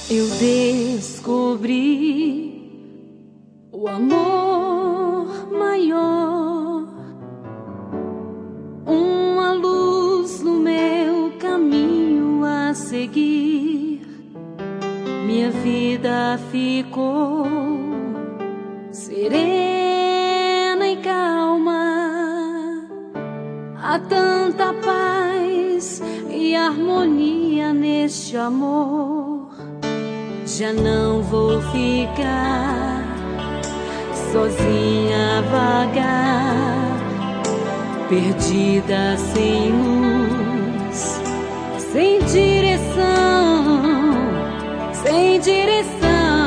Eu descobri o amor maior, uma luz no meu caminho a seguir. Minha vida ficou serena e calma. Há tanta paz e harmonia neste amor. Já não vou ficar sozinha a vagar, perdida sem luz, sem direção, sem direção.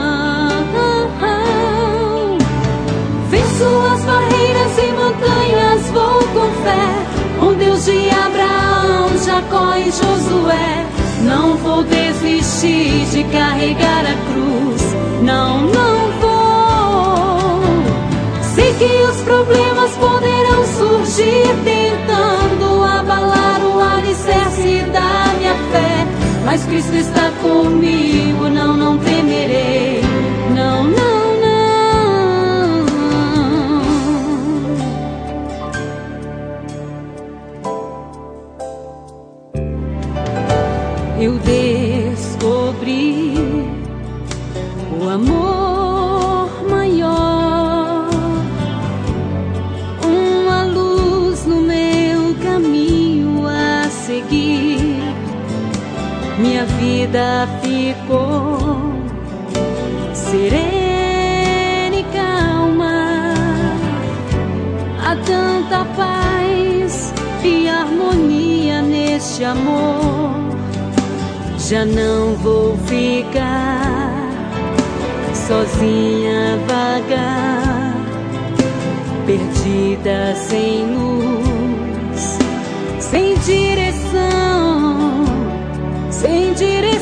Venço as barreiras e montanhas, vou com fé, com Deus de Abraão, Jacó e Josué. Não vou desistir de carregar a cruz. Não, não vou. Sei que os problemas poderão surgir, tentando abalar o alicerce da minha fé. Mas Cristo está comigo, não, não temerei. Não, não, não. Eu descobri o amor maior, uma luz no meu caminho a seguir. Minha vida ficou serena e calma. Há tanta paz e harmonia neste amor. Já não vou ficar sozinha a vagar, perdida sem luz, sem direção, sem direção.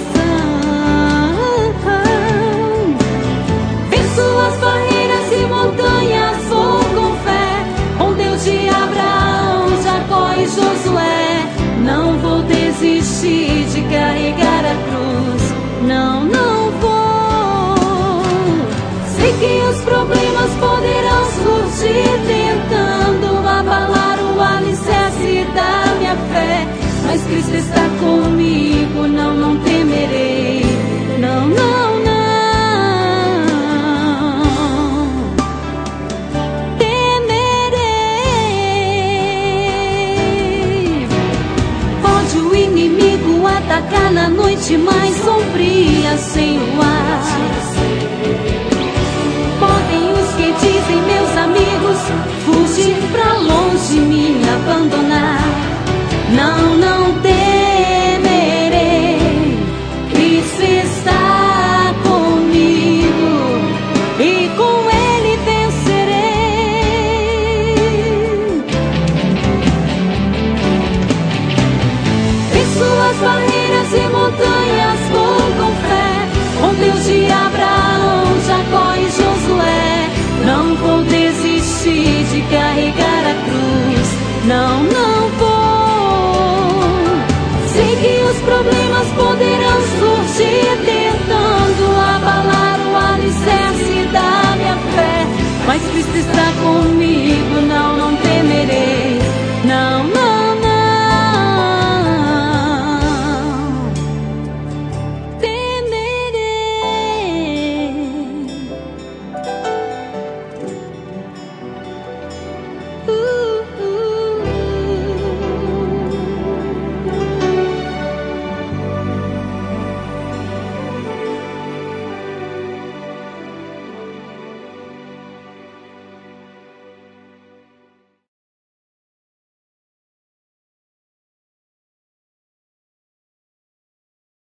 Venço as barreiras e montanhas, vou com fé, com Deus de Abraão, Jacó e Josué. Não vou desistir de carregar a cruz. Não, não vou. Sei que os problemas poderão surgir, tentando abalar o alicerce da minha fé. Mas Cristo está comigo, não, não temerei. Não, não, não. Atacar na noite mais sombria, sem luar. Podem os que dizem meus amigos fugir pra longe, me abandonar. Não, não temerei. Cristo está comigo e com Ele vencerei. Venço as barreiras e montanhas, vou com fé, com Deus de Abraão, Jacó e Josué. Não vou desistir de carregar a cruz. Não, não vou. Sei que os problemas poderão